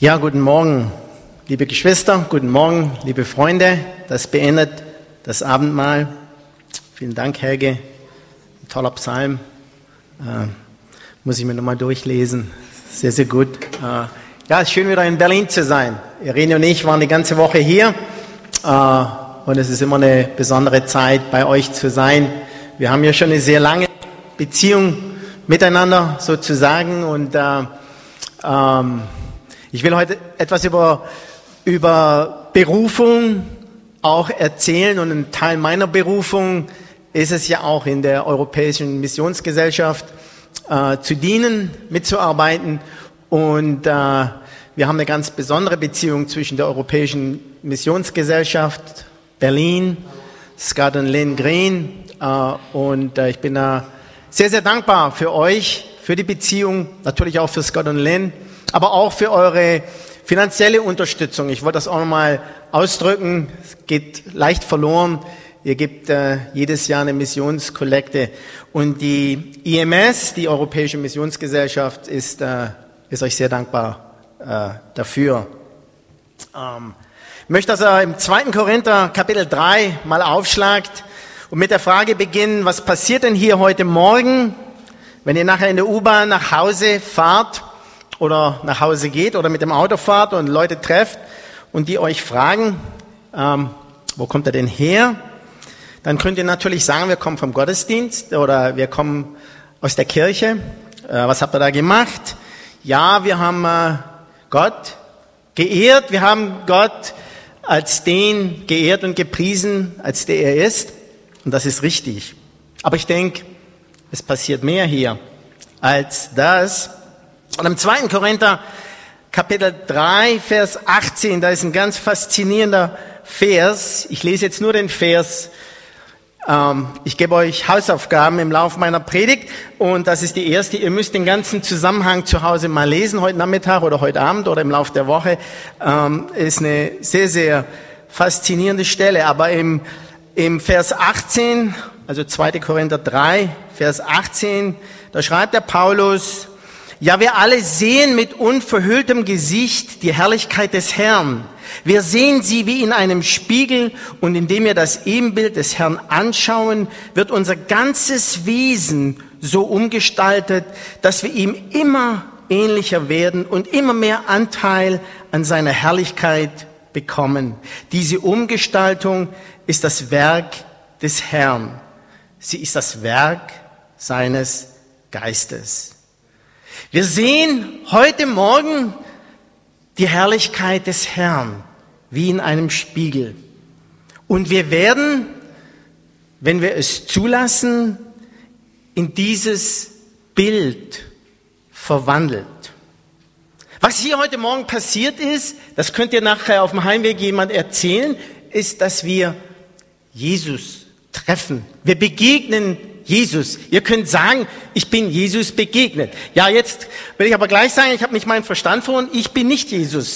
Ja, guten Morgen, liebe Geschwister, guten Morgen, liebe Freunde. Das beendet das Abendmahl. Vielen Dank, Helge. Ein toller Psalm. Muss ich mir nochmal durchlesen. Sehr, sehr gut. Ja, es ist schön, wieder in Berlin zu sein. Irene und ich waren die ganze Woche hier. Und es ist immer eine besondere Zeit, bei euch zu sein. Wir haben ja schon eine sehr lange Beziehung miteinander, sozusagen. Und ich will heute etwas über Berufung auch erzählen. Und ein Teil meiner Berufung ist es ja auch, in der Europäischen Missionsgesellschaft zu dienen, mitzuarbeiten. Und wir haben eine ganz besondere Beziehung zwischen der Europäischen Missionsgesellschaft Berlin, Scotland Lane Green. Und ich bin da sehr, sehr dankbar für euch, für die Beziehung, natürlich auch für Scotland Lane, aber auch für eure finanzielle Unterstützung. Ich wollte das auch nochmal ausdrücken. Es geht leicht verloren. Ihr gebt jedes Jahr eine Missionskollekte. Und die IMS, die Europäische Missionsgesellschaft, ist euch sehr dankbar dafür. Ich möchte, dass ihr im 2. Korinther Kapitel 3 mal aufschlagt und mit der Frage beginnen, was passiert denn hier heute Morgen, wenn ihr nachher in der U-Bahn nach Hause fahrt oder nach Hause geht oder mit dem Auto fahrt und Leute trefft und die euch fragen, wo kommt er denn her? Dann könnt ihr natürlich sagen, wir kommen vom Gottesdienst oder wir kommen aus der Kirche. Was habt ihr da gemacht? Ja, wir haben Gott geehrt, wir haben Gott als den geehrt und gepriesen, als der er ist. Und das ist richtig. Aber ich denke, es passiert mehr hier als das. Und im 2. Korinther Kapitel 3, Vers 18, da ist ein ganz faszinierender Vers. Ich lese jetzt nur den Vers. Ich gebe euch Hausaufgaben im Laufe meiner Predigt und das ist die erste. Ihr müsst den ganzen Zusammenhang zu Hause mal lesen, heute Nachmittag oder heute Abend oder im Laufe der Woche. Ist eine sehr, sehr faszinierende Stelle. Aber im Vers 18, also 2. Korinther 3, Vers 18, da schreibt der Paulus: Ja, wir alle sehen mit unverhülltem Gesicht die Herrlichkeit des Herrn. Wir sehen sie wie in einem Spiegel und indem wir das Ebenbild des Herrn anschauen, wird unser ganzes Wesen so umgestaltet, dass wir ihm immer ähnlicher werden und immer mehr Anteil an seiner Herrlichkeit bekommen. Diese Umgestaltung ist das Werk des Herrn. Sie ist das Werk seines Geistes. Wir sehen heute Morgen die Herrlichkeit des Herrn, wie in einem Spiegel. Und wir werden, wenn wir es zulassen, in dieses Bild verwandelt. Was hier heute Morgen passiert ist, das könnt ihr nachher auf dem Heimweg jemand erzählen, ist, dass wir Jesus treffen. Wir begegnen Jesus. Ihr könnt sagen, ich bin Jesus begegnet. Ja, jetzt will ich aber gleich sagen, ich habe nicht meinen Verstand verloren, ich bin nicht Jesus.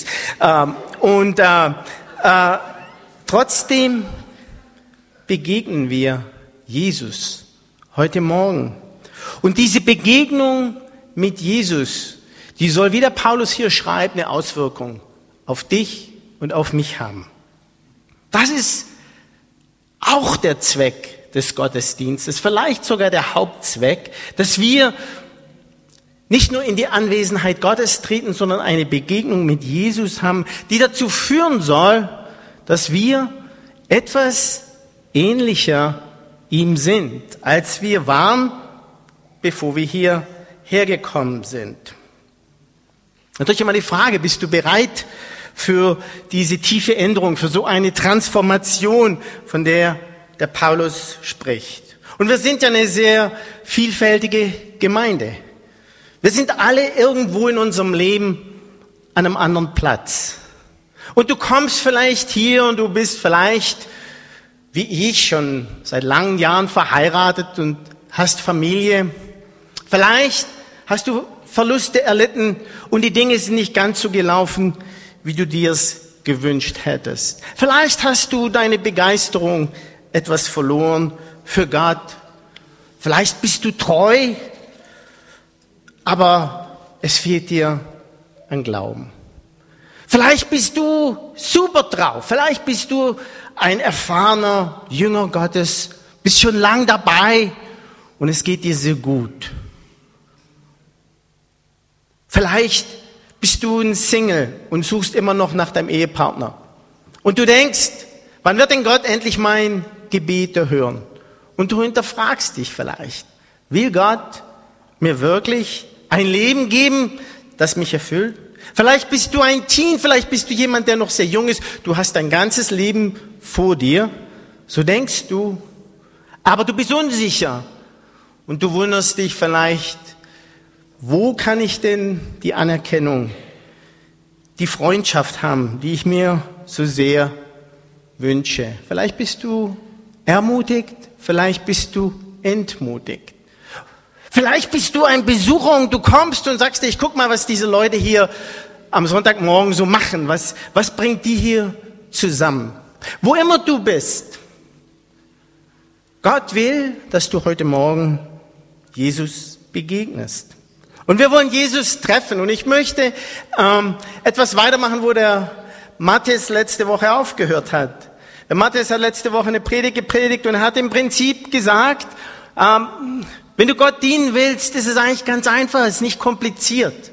Trotzdem begegnen wir Jesus heute Morgen. Und diese Begegnung mit Jesus, die soll, wie der Paulus hier schreibt, eine Auswirkung auf dich und auf mich haben. Das ist auch der Zweck des Gottesdienstes, vielleicht sogar der Hauptzweck, dass wir nicht nur in die Anwesenheit Gottes treten, sondern eine Begegnung mit Jesus haben, die dazu führen soll, dass wir etwas ähnlicher ihm sind, als wir waren, bevor wir hierher gekommen sind. Natürlich immer die Frage, bist du bereit für diese tiefe Änderung, für so eine Transformation, von der der Paulus spricht. Und wir sind ja eine sehr vielfältige Gemeinde. Wir sind alle irgendwo in unserem Leben an einem anderen Platz. Und du kommst vielleicht hier und du bist vielleicht, wie ich, schon seit langen Jahren verheiratet und hast Familie. Vielleicht hast du Verluste erlitten und die Dinge sind nicht ganz so gelaufen, wie du dir es gewünscht hättest. Vielleicht hast du deine Begeisterung etwas verloren für Gott. Vielleicht bist du treu, aber es fehlt dir an Glauben. Vielleicht bist du super drauf. Vielleicht bist du ein erfahrener Jünger Gottes, bist schon lang dabei und es geht dir sehr gut. Vielleicht bist du ein Single und suchst immer noch nach deinem Ehepartner. Und du denkst, wann wird denn Gott endlich mein Gebet hören? Und du hinterfragst dich vielleicht, will Gott mir wirklich ein Leben geben, das mich erfüllt? Vielleicht bist du ein Teen, vielleicht bist du jemand, der noch sehr jung ist. Du hast dein ganzes Leben vor dir, so denkst du. Aber du bist unsicher und du wunderst dich vielleicht, wo kann ich denn die Anerkennung, die Freundschaft haben, die ich mir so sehr wünsche? Vielleicht bist du ermutigt, vielleicht bist du entmutigt. Vielleicht bist du ein Besucher und du kommst und sagst dir, ich guck mal, was diese Leute hier am Sonntagmorgen so machen. Was bringt die hier zusammen? Wo immer du bist, Gott will, dass du heute Morgen Jesus begegnest. Und wir wollen Jesus treffen. Und ich möchte etwas weitermachen, wo der Matthias letzte Woche aufgehört hat. Der Matthias hat letzte Woche eine Predigt gepredigt und hat im Prinzip gesagt, wenn du Gott dienen willst, ist es eigentlich ganz einfach, es ist nicht kompliziert.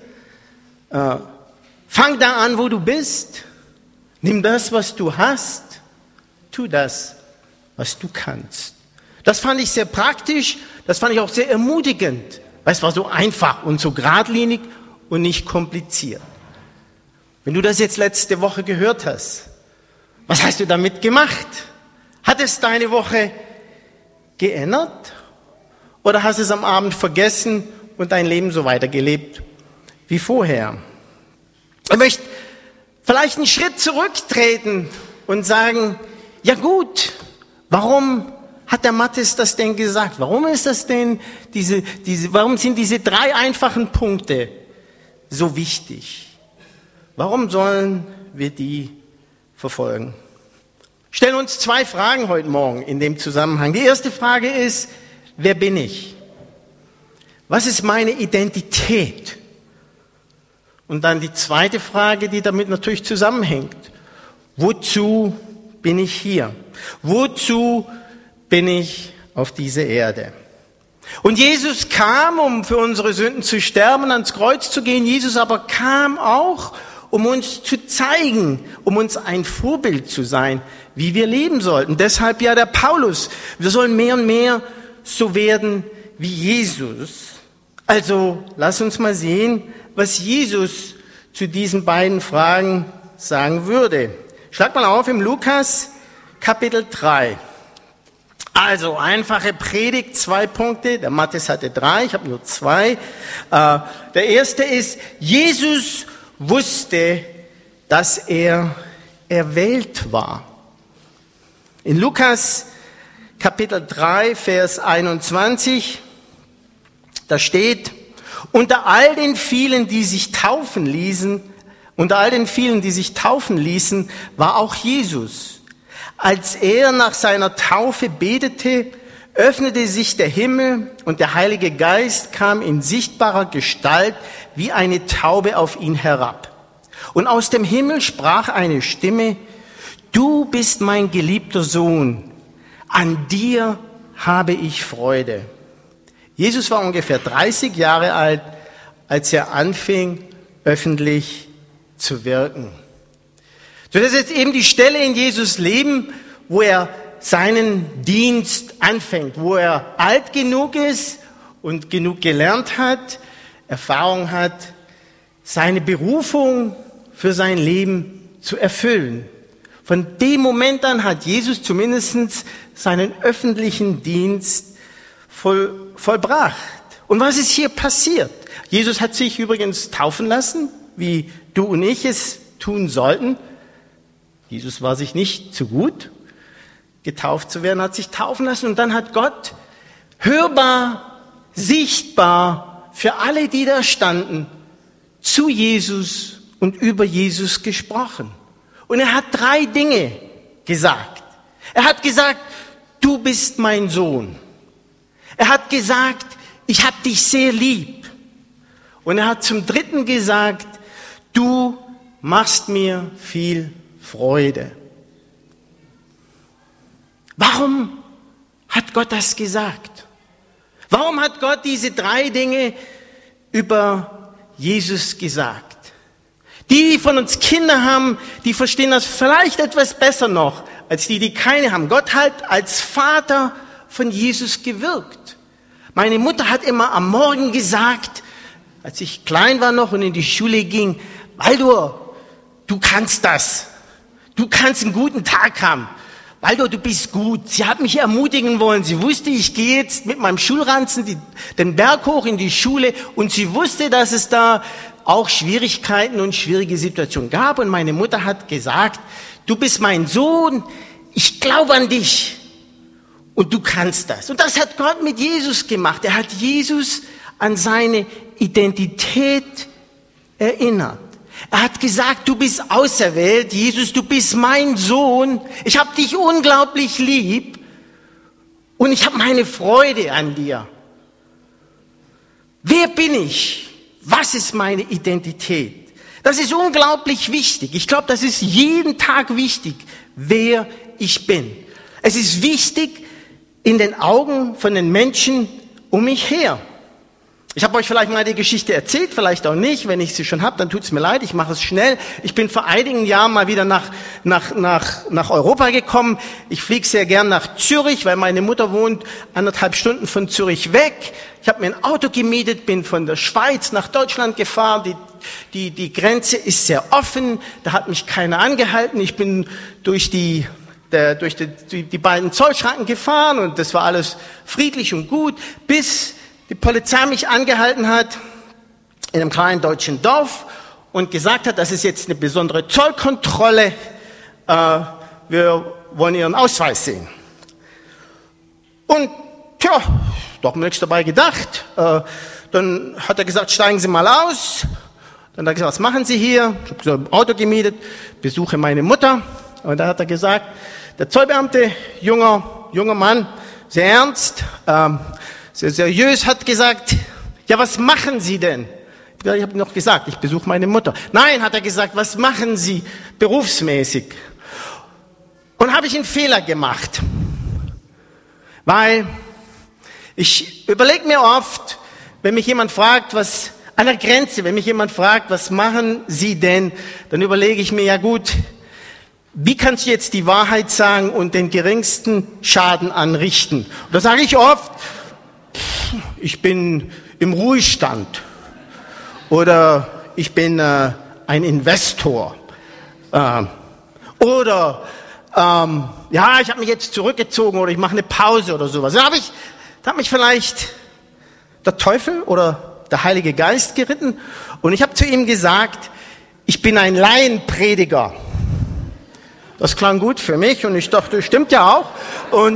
Fang da an, wo du bist. Nimm das, was du hast. Tu das, was du kannst. Das fand ich sehr praktisch, das fand ich auch sehr ermutigend. Weil es war so einfach und so geradlinig und nicht kompliziert. Wenn du das jetzt letzte Woche gehört hast, was hast du damit gemacht? Hat es deine Woche geändert? Oder hast du es am Abend vergessen und dein Leben so weitergelebt wie vorher? Ich möchte vielleicht einen Schritt zurücktreten und sagen, ja gut, warum hat der Matthias das denn gesagt? Warum ist das denn warum sind diese 3 einfachen Punkte so wichtig? Warum sollen wir die verfolgen? Stellen uns 2 Fragen heute Morgen in dem Zusammenhang. Die erste Frage ist, wer bin ich? Was ist meine Identität? Und dann die zweite Frage, die damit natürlich zusammenhängt. Wozu bin ich hier? Wozu bin ich auf dieser Erde? Und Jesus kam, um für unsere Sünden zu sterben, ans Kreuz zu gehen. Jesus aber kam auch, um uns zu zeigen, um uns ein Vorbild zu sein, wie wir leben sollten. Deshalb ja der Paulus. Wir sollen mehr und mehr so werden wie Jesus. Also lass uns mal sehen, was Jesus zu diesen beiden Fragen sagen würde. Schlag mal auf im Lukas Kapitel 3. Also, einfache Predigt, 2 Punkte. Der Matthias hatte 3, ich habe nur 2. Der erste ist, Jesus wusste, dass er erwählt war. In Lukas Kapitel 3, Vers 21, da steht, unter all den vielen, die sich taufen ließen, war auch Jesus. Als er nach seiner Taufe betete, öffnete sich der Himmel und der Heilige Geist kam in sichtbarer Gestalt wie eine Taube auf ihn herab. Und aus dem Himmel sprach eine Stimme, du bist mein geliebter Sohn, an dir habe ich Freude. Jesus war ungefähr 30 Jahre alt, als er anfing, öffentlich zu wirken. So, das ist jetzt eben die Stelle in Jesus Leben, wo er seinen Dienst anfängt, wo er alt genug ist und genug gelernt hat, Erfahrung hat, seine Berufung für sein Leben zu erfüllen. Von dem Moment an hat Jesus zumindest seinen öffentlichen Dienst vollbracht. Und was ist hier passiert? Jesus hat sich übrigens taufen lassen, wie du und ich es tun sollten. Jesus war sich nicht zu gut, getauft zu werden, hat sich taufen lassen. Und dann hat Gott hörbar, sichtbar für alle, die da standen, zu Jesus und über Jesus gesprochen. Und er hat 3 Dinge gesagt. Er hat gesagt, du bist mein Sohn. Er hat gesagt, ich habe dich sehr lieb. Und er hat zum 3. gesagt, du machst mir viel Freude. Warum hat Gott das gesagt? Warum hat Gott diese 3 Dinge über Jesus gesagt? Die von uns Kinder haben, die verstehen das vielleicht etwas besser noch, als die keine haben. Gott hat als Vater von Jesus gewirkt. Meine Mutter hat immer am Morgen gesagt, als ich klein war noch und in die Schule ging, Waldur, du kannst das. Du kannst einen guten Tag haben. Waldur, du bist gut. Sie hat mich ermutigen wollen. Sie wusste, ich gehe jetzt mit meinem Schulranzen den Berg hoch in die Schule und sie wusste, dass es da auch Schwierigkeiten und schwierige Situationen gab. Und meine Mutter hat gesagt, du bist mein Sohn, ich glaube an dich und du kannst das. Und das hat Gott mit Jesus gemacht. Er hat Jesus an seine Identität erinnert. Er hat gesagt, du bist auserwählt, Jesus, du bist mein Sohn, ich habe dich unglaublich lieb und ich habe meine Freude an dir. Wer bin ich? Was ist meine Identität? Das ist unglaublich wichtig. Ich glaube, das ist jeden Tag wichtig, wer ich bin. Es ist wichtig in den Augen von den Menschen um mich her. Ich habe euch vielleicht mal die Geschichte erzählt, vielleicht auch nicht. Wenn ich sie schon habe, dann tut's mir leid, ich mache es schnell. Ich bin vor einigen Jahren mal wieder nach Europa gekommen. Ich fliege sehr gern nach Zürich, weil meine Mutter wohnt 1,5 Stunden von Zürich weg. Ich habe mir ein Auto gemietet, bin von der Schweiz nach Deutschland gefahren. Die Grenze ist sehr offen, da hat mich keiner angehalten. Ich bin durch die beiden Zollschranken gefahren und das war alles friedlich und gut, bis die Polizei mich angehalten hat in einem kleinen deutschen Dorf und gesagt hat, das ist jetzt eine besondere Zollkontrolle, wir wollen Ihren Ausweis sehen. Und tja, doch nichts dabei gedacht. Dann hat er gesagt, steigen Sie mal aus. Dann hat er gesagt, was machen Sie hier? Ich habe gesagt, ein Auto gemietet, besuche meine Mutter. Und dann hat er gesagt, der Zollbeamte, junger Mann, sehr ernst, sehr seriös, hat gesagt, ja, was machen Sie denn? Ich habe noch gesagt, ich besuche meine Mutter. Nein, hat er gesagt, was machen Sie berufsmäßig? Und habe ich einen Fehler gemacht. Weil ich überlege mir oft, wenn mich jemand fragt, was an der Grenze, wenn mich jemand fragt, was machen Sie denn? Dann überlege ich mir, ja gut, wie kannst du jetzt die Wahrheit sagen und den geringsten Schaden anrichten? Und da sage ich oft, ich bin im Ruhestand oder ich bin ein Investor oder ja, ich habe mich jetzt zurückgezogen oder ich mache eine Pause oder sowas. Da hat mich vielleicht der Teufel oder der Heilige Geist geritten und ich habe zu ihm gesagt, ich bin ein Laienprediger. Das klang gut für mich und ich dachte, stimmt ja auch. Und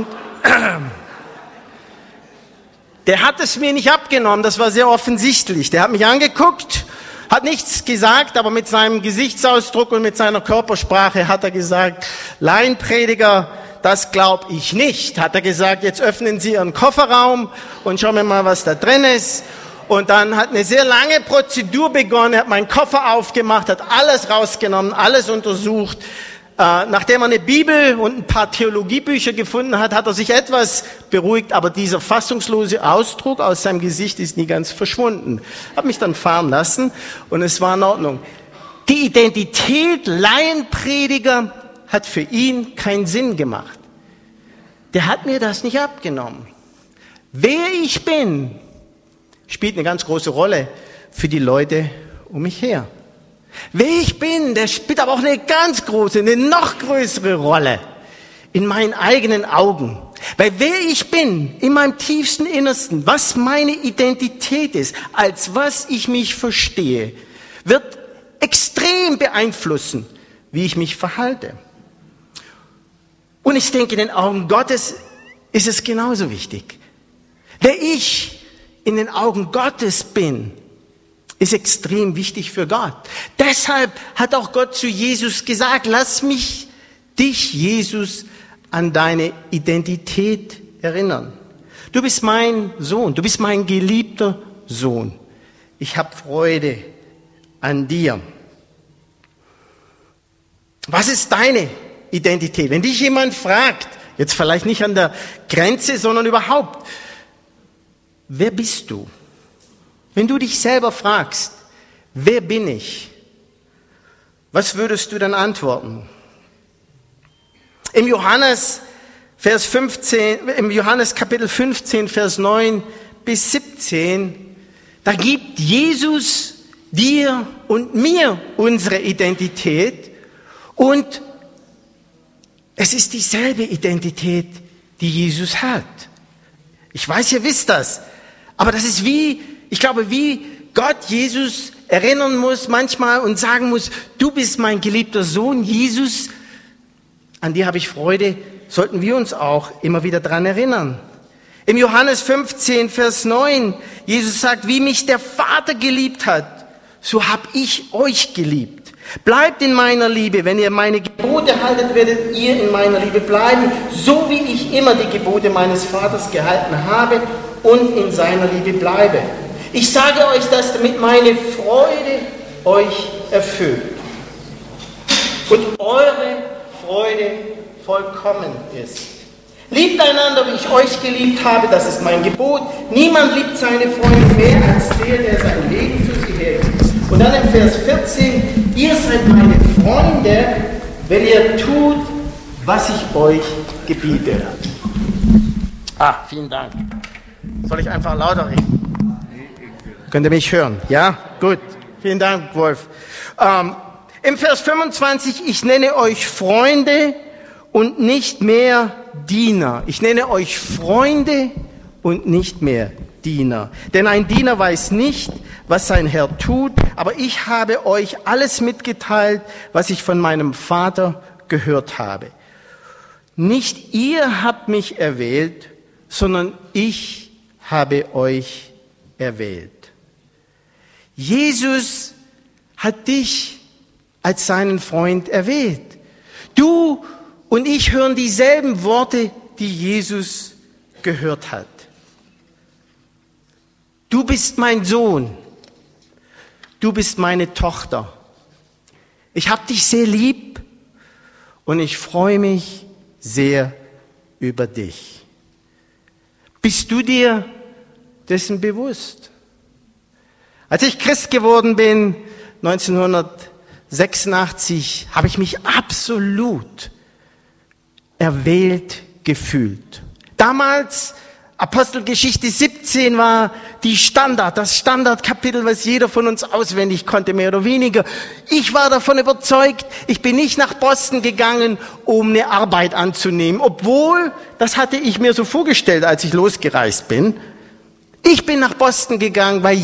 der hat es mir nicht abgenommen, das war sehr offensichtlich. Der hat mich angeguckt, hat nichts gesagt, aber mit seinem Gesichtsausdruck und mit seiner Körpersprache hat er gesagt, Laienprediger, das glaube ich nicht. Hat er gesagt, jetzt öffnen Sie Ihren Kofferraum und schauen wir mal, was da drin ist. Und dann hat eine sehr lange Prozedur begonnen, er hat meinen Koffer aufgemacht, hat alles rausgenommen, alles untersucht. Nachdem er eine Bibel und ein paar Theologiebücher gefunden hat, hat er sich etwas beruhigt, aber dieser fassungslose Ausdruck aus seinem Gesicht ist nie ganz verschwunden. Hab mich dann fahren lassen und es war in Ordnung. Die Identität Laienprediger hat für ihn keinen Sinn gemacht. Der hat mir das nicht abgenommen. Wer ich bin, spielt eine ganz große Rolle für die Leute um mich her. Wer ich bin, der spielt aber auch eine ganz große, eine noch größere Rolle in meinen eigenen Augen. Weil wer ich bin, in meinem tiefsten Innersten, was meine Identität ist, als was ich mich verstehe, wird extrem beeinflussen, wie ich mich verhalte. Und ich denke, in den Augen Gottes ist es genauso wichtig. Wer ich in den Augen Gottes bin, ist extrem wichtig für Gott. Deshalb hat auch Gott zu Jesus gesagt, lass mich dich, Jesus, an deine Identität erinnern. Du bist mein Sohn, du bist mein geliebter Sohn. Ich habe Freude an dir. Was ist deine Identität? Wenn dich jemand fragt, jetzt vielleicht nicht an der Grenze, sondern überhaupt, wer bist du? Wenn du dich selber fragst, wer bin ich? Was würdest du dann antworten? Im Johannes Kapitel 15, Vers 9 bis 17, da gibt Jesus dir und mir unsere Identität und es ist dieselbe Identität, die Jesus hat. Ich weiß, ihr wisst das, aber das ist wie Gott Jesus erinnern muss manchmal und sagen muss, du bist mein geliebter Sohn, Jesus, an dir habe ich Freude, sollten wir uns auch immer wieder dran erinnern. Im Johannes 15, Vers 9, Jesus sagt, wie mich der Vater geliebt hat, so habe ich euch geliebt. Bleibt in meiner Liebe, wenn ihr meine Gebote haltet, werdet ihr in meiner Liebe bleiben, so wie ich immer die Gebote meines Vaters gehalten habe und in seiner Liebe bleibe. Ich sage euch das, damit meine Freude euch erfüllt und eure Freude vollkommen ist. Liebt einander, wie ich euch geliebt habe, das ist mein Gebot. Niemand liebt seine Freunde mehr als der sein Leben für sie hergibt. Und dann im Vers 14, ihr seid meine Freunde, wenn ihr tut, was ich euch gebiete. Vielen Dank. Soll ich einfach lauter reden? Könnt ihr mich hören? Ja? Gut. Vielen Dank, Wolf. Im Vers 25, ich nenne euch Freunde und nicht mehr Diener. Ich nenne euch Freunde und nicht mehr Diener. Denn ein Diener weiß nicht, was sein Herr tut, aber ich habe euch alles mitgeteilt, was ich von meinem Vater gehört habe. Nicht ihr habt mich erwählt, sondern ich habe euch erwählt. Jesus hat dich als seinen Freund erwählt. Du und ich hören dieselben Worte, die Jesus gehört hat. Du bist mein Sohn. Du bist meine Tochter. Ich habe dich sehr lieb und ich freue mich sehr über dich. Bist du dir dessen bewusst? Als ich Christ geworden bin, 1986, habe ich mich absolut erwählt gefühlt. Damals, Apostelgeschichte 17 war das Standardkapitel, was jeder von uns auswendig konnte, mehr oder weniger. Ich war davon überzeugt, ich bin nicht nach Boston gegangen, um eine Arbeit anzunehmen, obwohl, das hatte ich mir so vorgestellt, als ich losgereist bin. Ich bin nach Boston gegangen, weil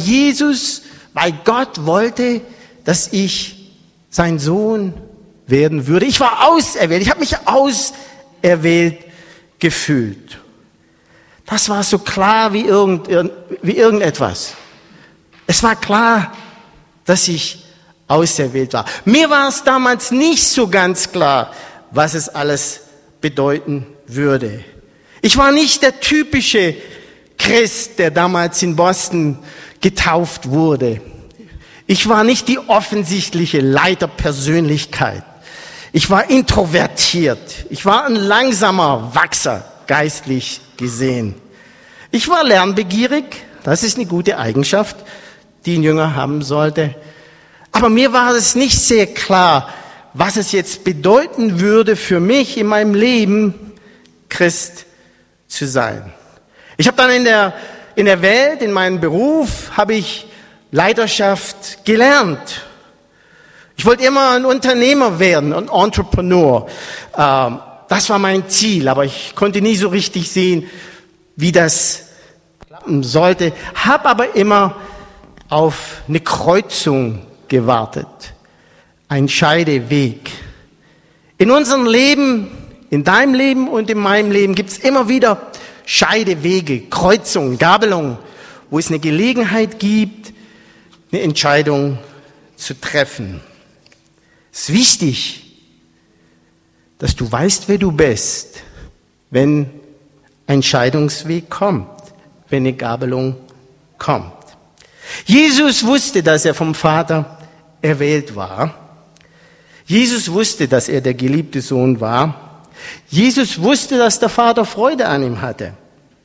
Gott wollte, dass ich sein Sohn werden würde. Ich war auserwählt, ich habe mich auserwählt gefühlt. Das war so klar wie irgendetwas. Es war klar, dass ich auserwählt war. Mir war es damals nicht so ganz klar, was es alles bedeuten würde. Ich war nicht der typische Christ, der damals in Boston getauft wurde. Ich war nicht die offensichtliche Leiterpersönlichkeit. Ich war introvertiert. Ich war ein langsamer Wachser, geistlich gesehen. Ich war lernbegierig. Das ist eine gute Eigenschaft, die ein Jünger haben sollte. Aber mir war es nicht sehr klar, was es jetzt bedeuten würde für mich in meinem Leben, Christ zu sein. Ich habe dann in der Welt, in meinem Beruf, habe ich Leiterschaft gelernt. Ich wollte immer ein Unternehmer werden, ein Entrepreneur. Das war mein Ziel, aber ich konnte nie so richtig sehen, wie das klappen sollte. Habe aber immer auf eine Kreuzung gewartet, ein Scheideweg. In unserem Leben, in deinem Leben und in meinem Leben gibt es immer wieder Scheidewege, Kreuzungen, Gabelungen, wo es eine Gelegenheit gibt, eine Entscheidung zu treffen. Es ist wichtig, dass du weißt, wer du bist, wenn ein Scheidungsweg kommt, wenn eine Gabelung kommt. Jesus wusste, dass er vom Vater erwählt war. Jesus wusste, dass er der geliebte Sohn war. Jesus wusste, dass der Vater Freude an ihm hatte.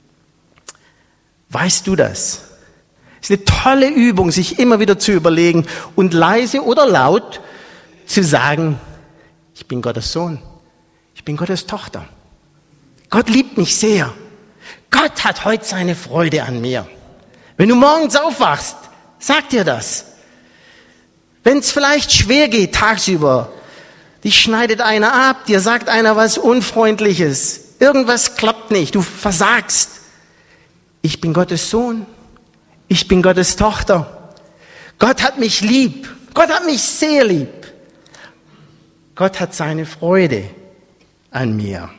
Weißt du das? Es ist eine tolle Übung, sich immer wieder zu überlegen und leise oder laut zu sagen, ich bin Gottes Sohn, ich bin Gottes Tochter. Gott liebt mich sehr. Gott hat heute seine Freude an mir. Wenn du morgens aufwachst, sag dir das. Wenn es vielleicht schwer geht tagsüber, dich schneidet einer ab, dir sagt einer was Unfreundliches, irgendwas klappt nicht, du versagst. Ich bin Gottes Sohn, ich bin Gottes Tochter. Gott hat mich lieb, Gott hat mich sehr lieb. Gott hat seine Freude an mir.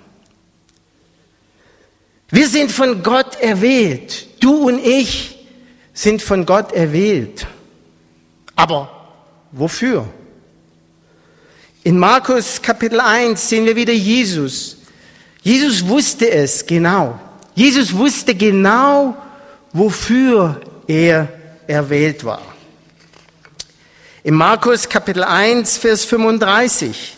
Wir sind von Gott erwählt. Du und ich sind von Gott erwählt. Aber wofür? In Markus Kapitel 1 sehen wir wieder Jesus. Jesus wusste es genau. Jesus wusste genau, wofür er erwählt war. In Markus Kapitel 1, Vers 35.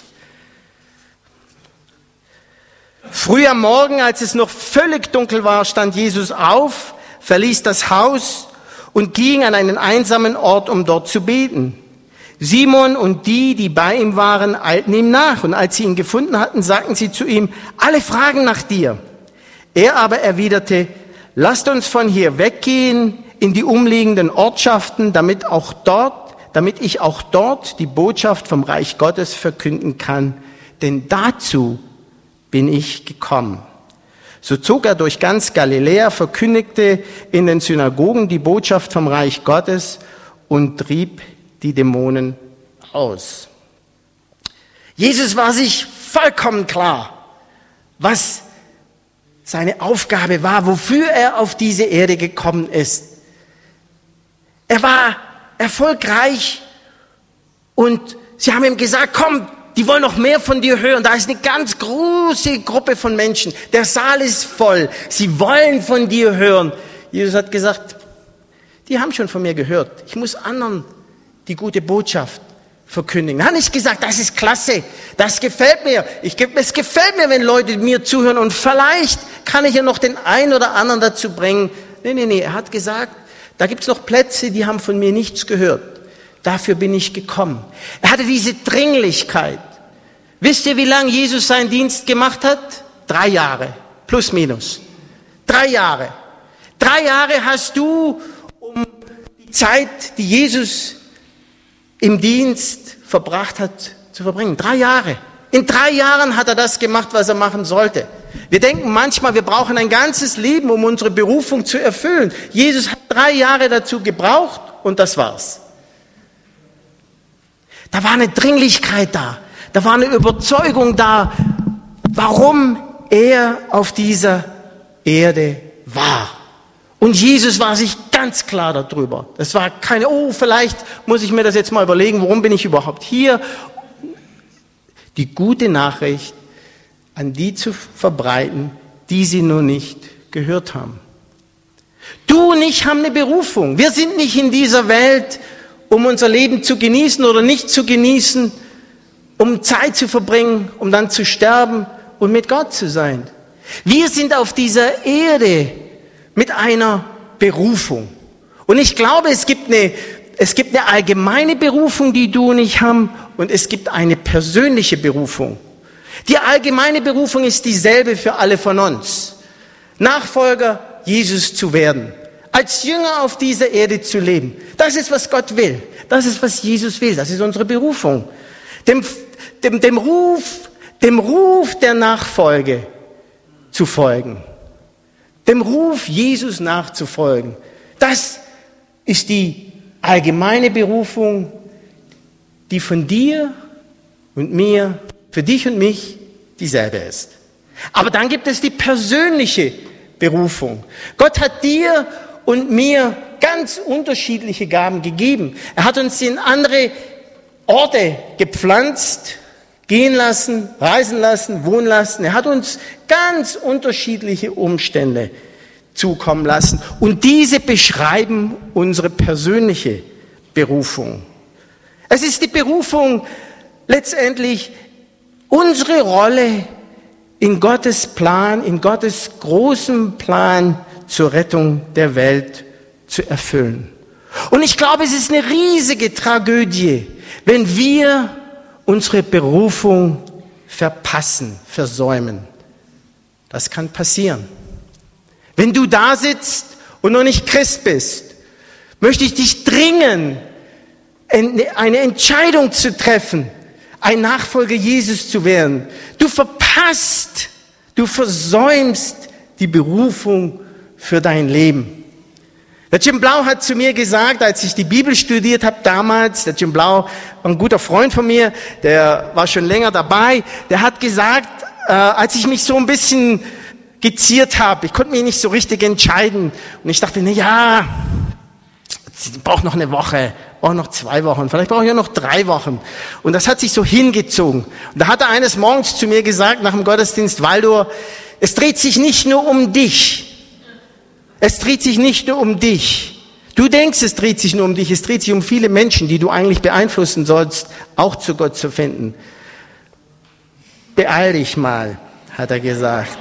Früh am Morgen, als es noch völlig dunkel war, stand Jesus auf, verließ das Haus und ging an einen einsamen Ort, um dort zu beten. Simon und die bei ihm waren, eilten ihm nach. Und als sie ihn gefunden hatten, sagten sie zu ihm, alle fragen nach dir. Er aber erwiderte, lasst uns von hier weggehen in die umliegenden Ortschaften, damit ich auch dort die Botschaft vom Reich Gottes verkünden kann. Denn dazu bin ich gekommen. So zog er durch ganz Galiläa, verkündigte in den Synagogen die Botschaft vom Reich Gottes und trieb die Dämonen aus. Jesus war sich vollkommen klar, was seine Aufgabe war, wofür er auf diese Erde gekommen ist. Er war erfolgreich und sie haben ihm gesagt, komm, die wollen noch mehr von dir hören. Da ist eine ganz große Gruppe von Menschen. Der Saal ist voll. Sie wollen von dir hören. Jesus hat gesagt, die haben schon von mir gehört. Ich muss anderen die gute Botschaft verkündigen. Er hat nicht gesagt, das ist klasse, das gefällt mir. Es gefällt mir, wenn Leute mir zuhören und vielleicht kann ich ja noch den einen oder anderen dazu bringen. Nee. Er hat gesagt, da gibt's noch Plätze, die haben von mir nichts gehört. Dafür bin ich gekommen. Er hatte diese Dringlichkeit. Wisst ihr, wie lange Jesus seinen Dienst gemacht hat? 3 Jahre. Plus, minus. 3 Jahre. 3 Jahre hast du, um die Zeit, die Jesus im Dienst verbracht hat, zu verbringen. 3 Jahre. In 3 Jahren hat er das gemacht, was er machen sollte. Wir denken manchmal, wir brauchen ein ganzes Leben, um unsere Berufung zu erfüllen. Jesus hat 3 Jahre dazu gebraucht und das war's. Da war eine Dringlichkeit da. Da war eine Überzeugung da, warum er auf dieser Erde war. Und Jesus war sich ganz klar darüber. Das war keine, vielleicht muss ich mir das jetzt mal überlegen, warum bin ich überhaupt hier? Die gute Nachricht an die zu verbreiten, die sie noch nicht gehört haben. Du und ich haben eine Berufung. Wir sind nicht in dieser Welt, um unser Leben zu genießen oder nicht zu genießen, um Zeit zu verbringen, um dann zu sterben und mit Gott zu sein. Wir sind auf dieser Erde mit einer Berufung. Und ich glaube, es gibt eine allgemeine Berufung, die du und ich haben, und es gibt eine persönliche Berufung. Die allgemeine Berufung ist dieselbe für alle von uns. Nachfolger Jesus zu werden. Als Jünger auf dieser Erde zu leben. Das ist, was Gott will. Das ist, was Jesus will. Das ist unsere Berufung. Dem Ruf der Nachfolge zu folgen. Dem Ruf, Jesus nachzufolgen. Das ist die allgemeine Berufung, die von dir und mir, für dich und mich dieselbe ist. Aber dann gibt es die persönliche Berufung. Gott hat dir und mir ganz unterschiedliche Gaben gegeben. Er hat uns in andere Orte gepflanzt, gehen lassen, reisen lassen, wohnen lassen. Er hat uns ganz unterschiedliche Umstände zukommen lassen. Und diese beschreiben unsere persönliche Berufung. Es ist die Berufung, letztendlich unsere Rolle in Gottes Plan, in Gottes großem Plan zur Rettung der Welt zu erfüllen. Und ich glaube, es ist eine riesige Tragödie, wenn wir unsere Berufung verpassen, versäumen. Das kann passieren. Wenn du da sitzt und noch nicht Christ bist, möchte ich dich dringen, eine Entscheidung zu treffen, ein Nachfolger Jesus zu werden. Du versäumst die Berufung für dein Leben. Der Jim Blau hat zu mir gesagt, als ich die Bibel studiert habe damals, der Jim Blau war ein guter Freund von mir, der war schon länger dabei, der hat gesagt, als ich mich so ein bisschen geziert habe, ich konnte mich nicht so richtig entscheiden und ich dachte, ich brauche noch eine Woche, brauche noch 2 Wochen, vielleicht brauche ich ja noch 3 Wochen. Und das hat sich so hingezogen. Und da hat er eines Morgens zu mir gesagt, nach dem Gottesdienst, Waldur, es dreht sich nicht nur um dich. Es dreht sich nicht nur um dich. Du denkst, es dreht sich nur um dich. Es dreht sich um viele Menschen, die du eigentlich beeinflussen sollst, auch zu Gott zu finden. Beeil dich mal, hat er gesagt.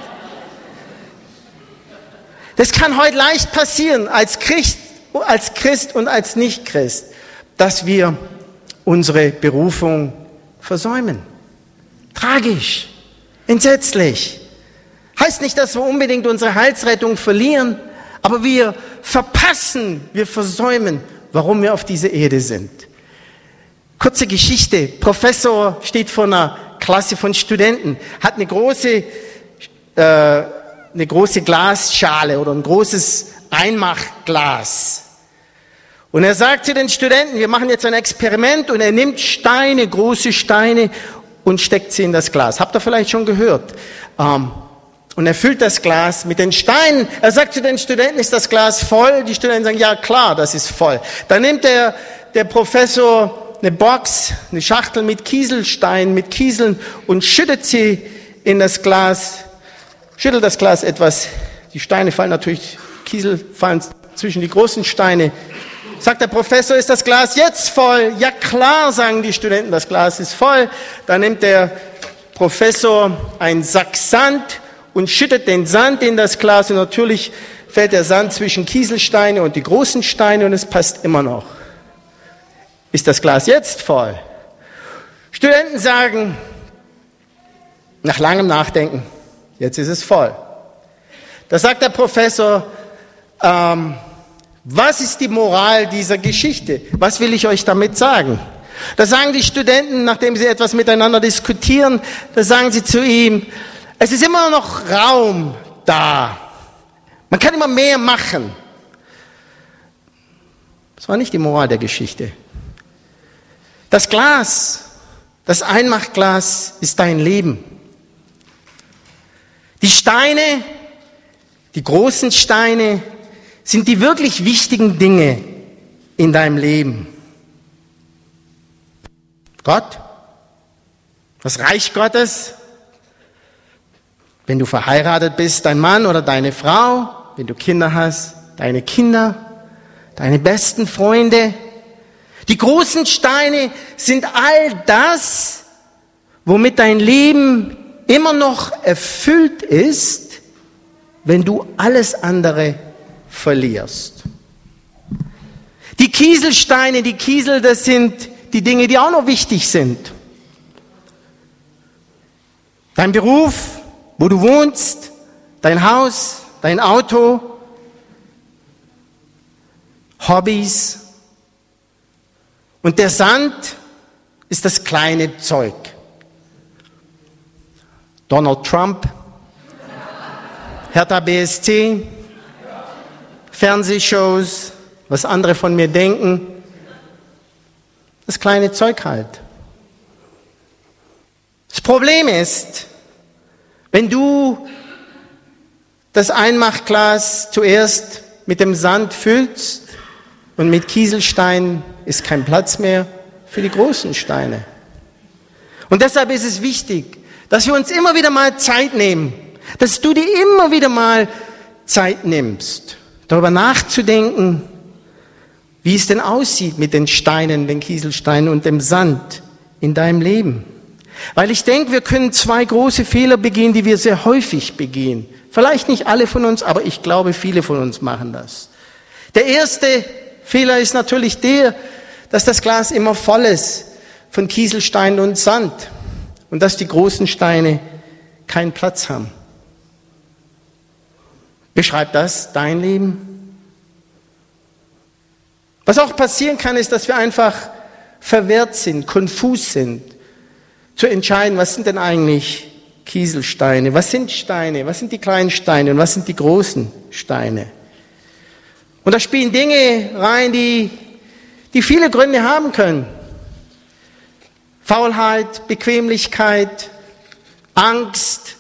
Das kann heute leicht passieren, als Christ und als Nicht-Christ, dass wir unsere Berufung versäumen. Tragisch, entsetzlich. Heißt nicht, dass wir unbedingt unsere Heilsrettung verlieren, aber wir versäumen, warum wir auf dieser Erde sind. Kurze Geschichte. Professor steht vor einer Klasse von Studenten, hat eine große Glasschale oder ein großes Einmachglas. Und er sagt zu den Studenten, wir machen jetzt ein Experiment, und er nimmt Steine, große Steine, und steckt sie in das Glas. Habt ihr vielleicht schon gehört? Und er füllt das Glas mit den Steinen. Er sagt zu den Studenten, ist das Glas voll? Die Studenten sagen, ja klar, das ist voll. Dann nimmt der Professor eine Box, eine Schachtel mit Kieselsteinen, mit Kieseln, und schüttet sie in das Glas, schüttelt das Glas etwas. Die Steine fallen natürlich, Kiesel fallen zwischen die großen Steine. Sagt der Professor, ist das Glas jetzt voll? Ja klar, sagen die Studenten, das Glas ist voll. Dann nimmt der Professor einen Sack Sand und schüttet den Sand in das Glas, und natürlich fällt der Sand zwischen Kieselsteine und die großen Steine, und es passt immer noch. Ist das Glas jetzt voll? Studenten sagen, nach langem Nachdenken, jetzt ist es voll. Da sagt der Professor, was ist die Moral dieser Geschichte? Was will ich euch damit sagen? Da sagen die Studenten, nachdem sie etwas miteinander diskutieren, da sagen sie zu ihm, es ist immer noch Raum da. Man kann immer mehr machen. Das war nicht die Moral der Geschichte. Das Glas, das Einmachglas ist dein Leben. Die Steine, die großen Steine, sind die wirklich wichtigen Dinge in deinem Leben. Gott, das Reich Gottes, wenn du verheiratet bist, dein Mann oder deine Frau, wenn du Kinder hast, deine Kinder, deine besten Freunde. Die großen Steine sind all das, womit dein Leben immer noch erfüllt ist, wenn du alles andere verlierst. Die Kieselsteine, die Kiesel, das sind die Dinge, die auch noch wichtig sind. Dein Beruf, wo du wohnst, dein Haus, dein Auto, Hobbys. Und der Sand ist das kleine Zeug. Donald Trump, Hertha BSC, Fernsehshows, was andere von mir denken. Das kleine Zeug halt. Das Problem ist, wenn du das Einmachglas zuerst mit dem Sand füllst und mit Kieselsteinen, ist kein Platz mehr für die großen Steine. Und deshalb ist es wichtig, dass wir uns immer wieder mal Zeit nehmen, dass du dir immer wieder mal Zeit nimmst, darüber nachzudenken, wie es denn aussieht mit den Steinen, den Kieselsteinen und dem Sand in deinem Leben? Weil ich denke, wir können 2 große Fehler begehen, die wir sehr häufig begehen. Vielleicht nicht alle von uns, aber ich glaube, viele von uns machen das. Der erste Fehler ist natürlich der, dass das Glas immer voll ist von Kieselsteinen und Sand und dass die großen Steine keinen Platz haben. Beschreibt das dein Leben? Was auch passieren kann, ist, dass wir einfach verwirrt sind, konfus sind, zu entscheiden, was sind denn eigentlich Kieselsteine, was sind Steine, was sind die kleinen Steine und was sind die großen Steine. Und da spielen Dinge rein, die viele Gründe haben können. Faulheit, Bequemlichkeit, Angst.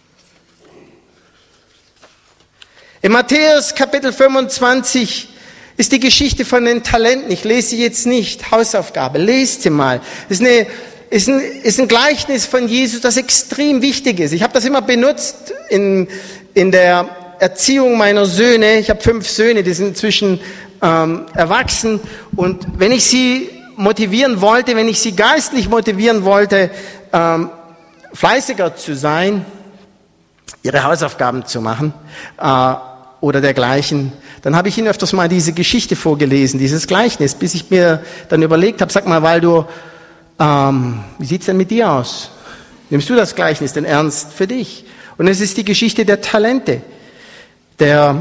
In Matthäus Kapitel 25 ist die Geschichte von den Talenten. Ich lese sie jetzt nicht, Hausaufgabe, lest sie mal. Ist ein Gleichnis von Jesus, das extrem wichtig ist. Ich habe das immer benutzt in der Erziehung meiner Söhne. Ich habe 5 Söhne, die sind inzwischen erwachsen. Und wenn ich sie motivieren wollte, wenn ich sie geistlich motivieren wollte, fleißiger zu sein, ihre Hausaufgaben zu machen oder dergleichen, dann habe ich ihnen öfters mal diese Geschichte vorgelesen, dieses Gleichnis, bis ich mir dann überlegt habe, sag mal, Waldo, wie sieht's denn mit dir aus? Nimmst du das Gleichnis denn ernst für dich? Und es ist die Geschichte der Talente. Der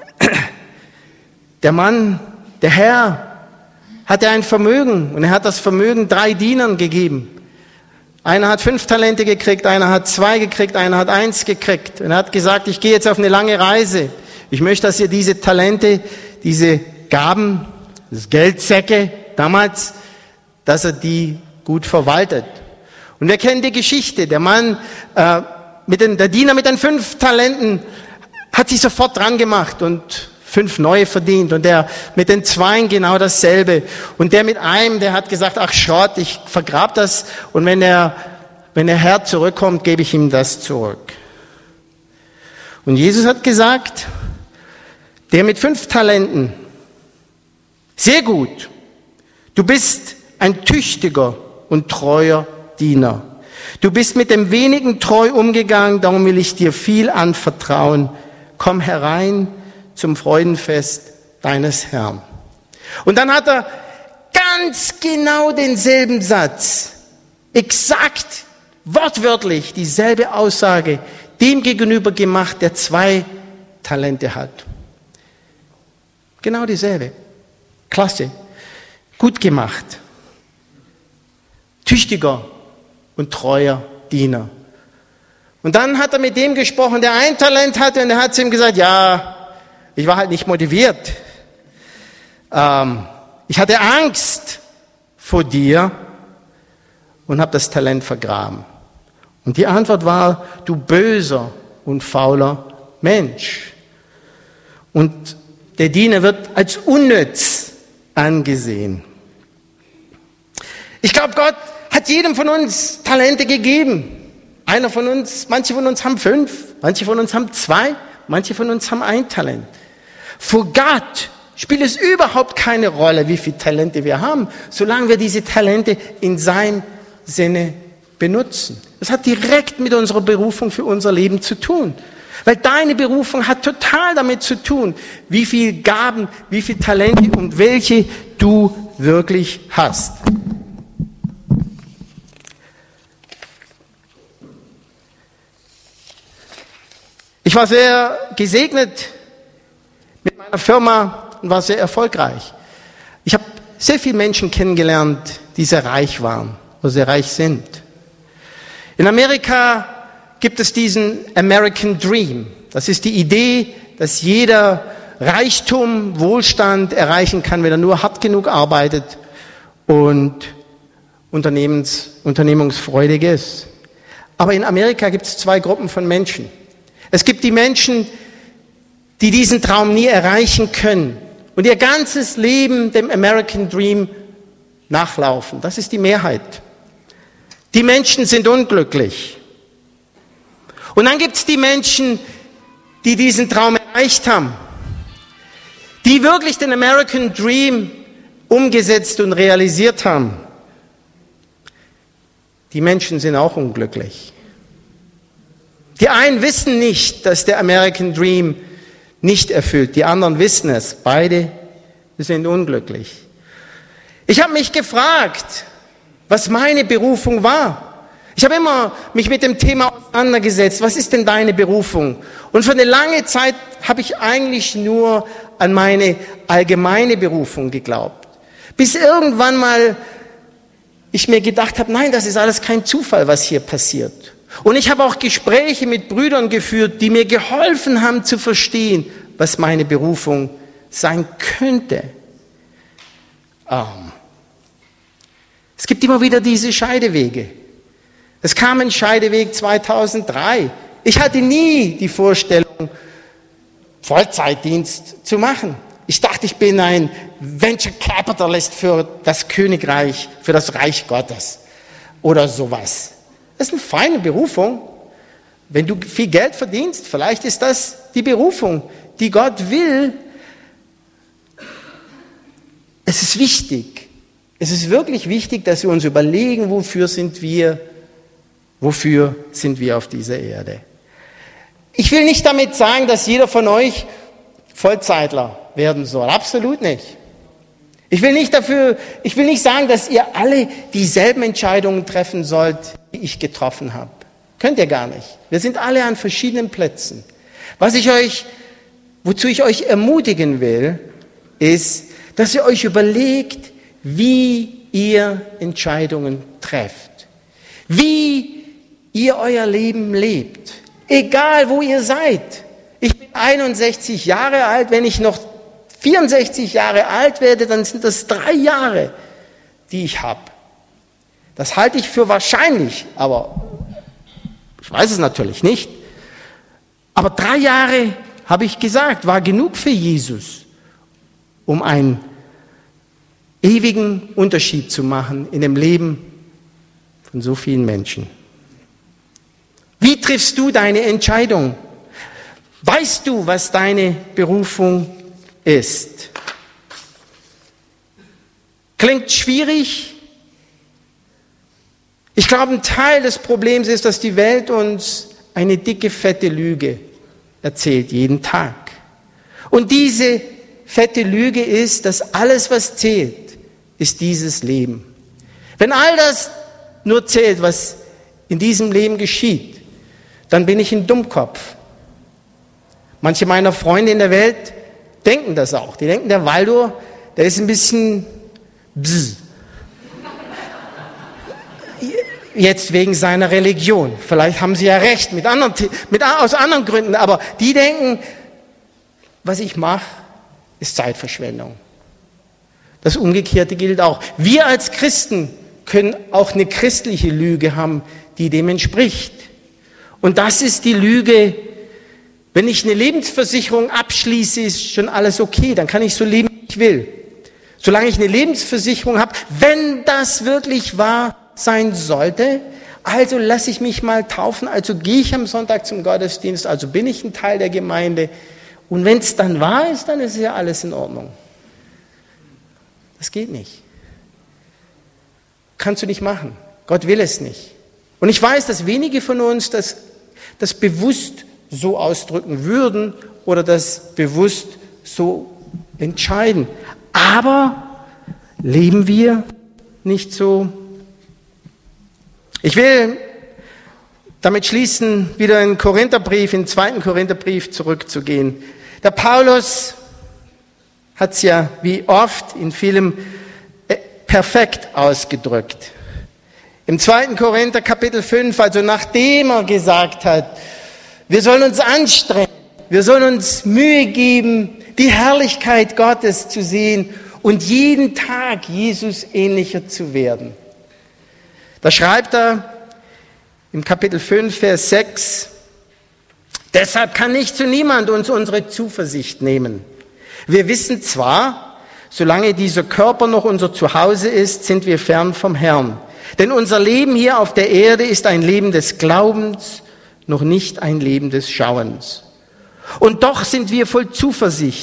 Mann, der Herr, hatte ein Vermögen und er hat das Vermögen 3 Dienern gegeben. Einer hat 5 Talente gekriegt, einer hat 2 gekriegt, einer hat 1 gekriegt. Und er hat gesagt, ich gehe jetzt auf eine lange Reise. Ich möchte, dass ihr diese Talente, diese Gaben, das Geldsäcke damals, dass er die gut verwaltet. Und wir kennen die Geschichte. Der Mann, der Diener mit den 5 Talenten hat sich sofort dran gemacht und 5 neue verdient. Und der mit den 2 genau dasselbe. Und der mit einem, der hat gesagt, ach Schrott, ich vergrab das. Und wenn der Herr zurückkommt, gebe ich ihm das zurück. Und Jesus hat gesagt, der mit 5 Talenten, sehr gut, du bist ein tüchtiger und treuer Diener. Du bist mit dem Wenigen treu umgegangen, darum will ich dir viel anvertrauen. Komm herein zum Freudenfest deines Herrn. Und dann hat er ganz genau denselben Satz, exakt, wortwörtlich dieselbe Aussage dem gegenüber gemacht, der 2 Talente hat. Genau dieselbe. Klasse. Gut gemacht. Tüchtiger und treuer Diener. Und dann hat er mit dem gesprochen, der 1 Talent hatte, und er hat zu ihm gesagt, ja, ich war halt nicht motiviert. Ich hatte Angst vor dir und habe das Talent vergraben. Und die Antwort war, du böser und fauler Mensch. Und der Diener wird als unnütz angesehen. Ich glaube, Gott hat jedem von uns Talente gegeben. Manche von uns haben 5, manche von uns haben 2, manche von uns haben 1 Talent. Vor Gott spielt es überhaupt keine Rolle, wie viele Talente wir haben, solange wir diese Talente in seinem Sinne benutzen. Das hat direkt mit unserer Berufung für unser Leben zu tun. Weil deine Berufung hat total damit zu tun, wie viel Gaben, wie viel Talente und welche du wirklich hast. Ich war sehr gesegnet mit meiner Firma und war sehr erfolgreich. Ich habe sehr viele Menschen kennengelernt, die sehr reich waren oder sehr reich sind. In Amerika gibt es diesen American Dream. Das ist die Idee, dass jeder Reichtum, Wohlstand erreichen kann, wenn er nur hart genug arbeitet und unternehmungsfreudig ist. Aber in Amerika gibt es 2 Gruppen von Menschen. Es gibt die Menschen, die diesen Traum nie erreichen können und ihr ganzes Leben dem American Dream nachlaufen. Das ist die Mehrheit. Die Menschen sind unglücklich. Und dann gibt es die Menschen, die diesen Traum erreicht haben, die wirklich den American Dream umgesetzt und realisiert haben. die Menschen sind auch unglücklich. Die einen wissen nicht, dass der American Dream nicht erfüllt. Die anderen wissen es. Beide sind unglücklich. Ich habe mich gefragt, was meine Berufung war. Ich habe immer mich mit dem Thema auseinandergesetzt. Was ist denn deine Berufung? Und für eine lange Zeit habe ich eigentlich nur an meine allgemeine Berufung geglaubt. Bis irgendwann mal ich mir gedacht habe, nein, das ist alles kein Zufall, was hier passiert. Und ich habe auch Gespräche mit Brüdern geführt, die mir geholfen haben zu verstehen, was meine Berufung sein könnte. Es gibt immer wieder diese Scheidewege. Es kam ein Scheideweg 2003. Ich hatte nie die Vorstellung, Vollzeitdienst zu machen. Ich dachte, ich bin ein Venture Capitalist für das Königreich, für das Reich Gottes oder sowas. Das ist eine feine Berufung. Wenn du viel Geld verdienst, vielleicht ist das die Berufung, die Gott will. Es ist wichtig. Es ist wirklich wichtig, dass wir uns überlegen, wofür sind wir auf dieser Erde. Ich will nicht damit sagen, dass jeder von euch Vollzeitler werden soll. Absolut nicht. Ich will nicht sagen, dass ihr alle dieselben Entscheidungen treffen sollt, die ich getroffen habe. Könnt ihr gar nicht. Wir sind alle an verschiedenen Plätzen. Wozu ich euch ermutigen will, ist, dass ihr euch überlegt, wie ihr Entscheidungen trefft. Wie ihr euer Leben lebt. Egal, wo ihr seid. Ich bin 61 Jahre alt. Wenn ich noch 64 Jahre alt werde, dann sind das 3 Jahre, die ich habe. Das halte ich für wahrscheinlich, aber ich weiß es natürlich nicht. Aber 3 Jahre, habe ich gesagt, war genug für Jesus, um einen ewigen Unterschied zu machen in dem Leben von so vielen Menschen. Wie triffst du deine Entscheidung? Weißt du, was deine Berufung ist? Klingt schwierig. Ich glaube, ein Teil des Problems ist, dass die Welt uns eine dicke, fette Lüge erzählt, jeden Tag. Und diese fette Lüge ist, dass alles, was zählt, ist dieses Leben. Wenn all das nur zählt, was in diesem Leben geschieht, dann bin ich ein Dummkopf. Manche meiner Freunde in der Welt denken das auch. Die denken, der Waldo, der ist ein bisschen bzz. Jetzt wegen seiner Religion. Vielleicht haben sie ja recht, aus anderen Gründen. Aber die denken, was ich mache, ist Zeitverschwendung. Das Umgekehrte gilt auch. Wir als Christen können auch eine christliche Lüge haben, die dem entspricht. Und das ist die Lüge, wenn ich eine Lebensversicherung abschließe, ist schon alles okay, dann kann ich so leben, wie ich will. Solange ich eine Lebensversicherung habe, wenn das wirklich wahr sein sollte, also lasse ich mich mal taufen, also gehe ich am Sonntag zum Gottesdienst, also bin ich ein Teil der Gemeinde. Und wenn es dann wahr ist, dann ist ja alles in Ordnung. Das geht nicht. Kannst du nicht machen. Gott will es nicht. Und ich weiß, dass wenige von uns das bewusst so ausdrücken würden oder das bewusst so entscheiden. Aber leben wir nicht so? Ich will damit schließen, wieder in den Korintherbrief, in den 2. Korintherbrief zurückzugehen. Der Paulus hat es ja wie oft in vielem perfekt ausgedrückt. Im 2. Korinther Kapitel 5, also nachdem er gesagt hat, wir sollen uns anstrengen, wir sollen uns Mühe geben, die Herrlichkeit Gottes zu sehen und jeden Tag Jesus ähnlicher zu werden. Da schreibt er im Kapitel 5, Vers 6, deshalb kann nicht zu niemand uns unsere Zuversicht nehmen. Wir wissen zwar, solange dieser Körper noch unser Zuhause ist, sind wir fern vom Herrn. Denn unser Leben hier auf der Erde ist ein Leben des Glaubens, noch nicht ein Leben des Schauens. Und doch sind wir voll Zuversicht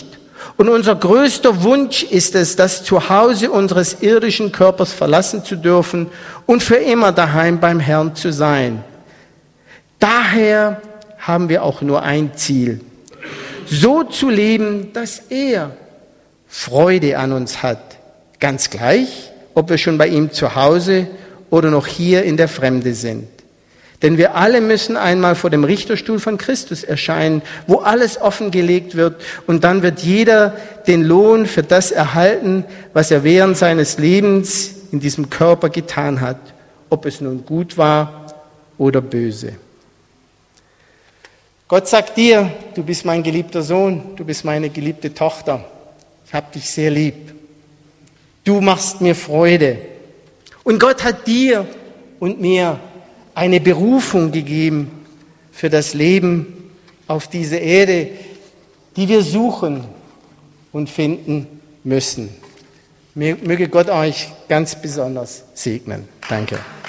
Und unser größter Wunsch ist es, das Zuhause unseres irdischen Körpers verlassen zu dürfen und für immer daheim beim Herrn zu sein. Daher haben wir auch nur ein Ziel: so zu leben, dass er Freude an uns hat. Ganz gleich, ob wir schon bei ihm zu Hause oder noch hier in der Fremde sind. Denn wir alle müssen einmal vor dem Richterstuhl von Christus erscheinen, wo alles offengelegt wird, und dann wird jeder den Lohn für das erhalten, was er während seines Lebens in diesem Körper getan hat, ob es nun gut war oder böse. Gott sagt dir: Du bist mein geliebter Sohn, du bist meine geliebte Tochter. Ich habe dich sehr lieb. Du machst mir Freude. Und Gott hat dir und mir eine Berufung gegeben für das Leben auf dieser Erde, die wir suchen und finden müssen. Möge Gott euch ganz besonders segnen. Danke.